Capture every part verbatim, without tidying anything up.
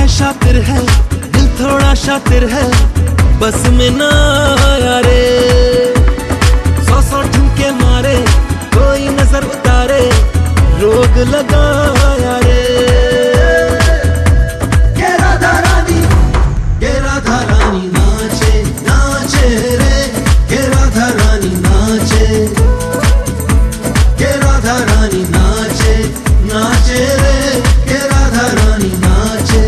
शातिर है, दिल थोड़ा शातिर है, बस में ना आया रे। सौ सौ ठुमके मारे, कोई नजर उतारे, रोग लगाया रे। ये राधा रानी, ये राधा रानी नाचे नाचे रे, ये राधा रानी नाचे, ये राधा रानी नाचे नाचे रे, ये राधा रानी नाचे।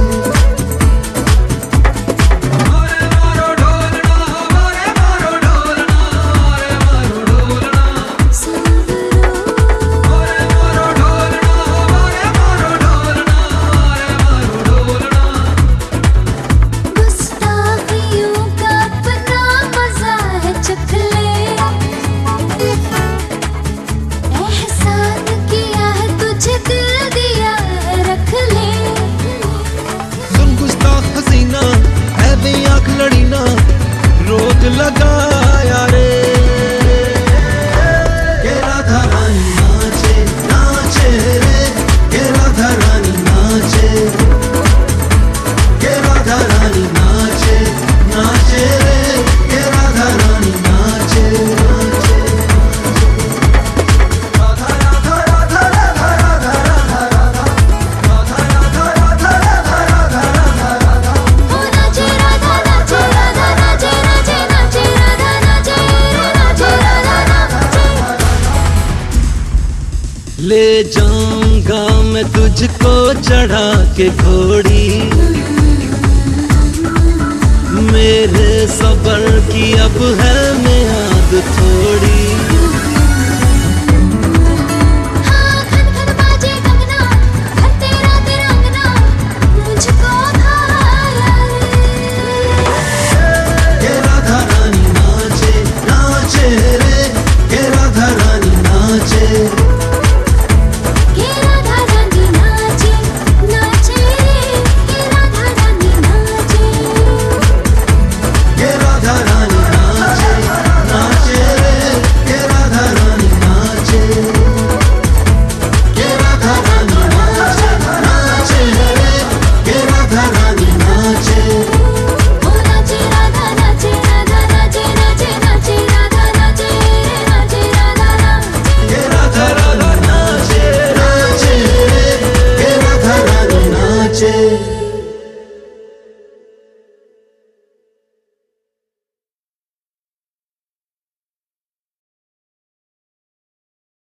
लड़ी ना रोग लगाया रे। ये राधा रानी नाचे नाचे रे, ये राधा रानी नाचे, ये राधा रानी नाचे नाचे रे, ये राधा रानी नाचे नाचे। राधा राधा राधा राधा राधा राधा राधा राधा राधा राधा राधा राधा राधा राधा ओ नाचे राधा नाचे राधा नाचे नाचे नाचे राधा नाचे नाचे राधा नाचे। ले जाऊंगा मैं तुझको चढ़ा के घोड़ी, मेरे सबर की अब है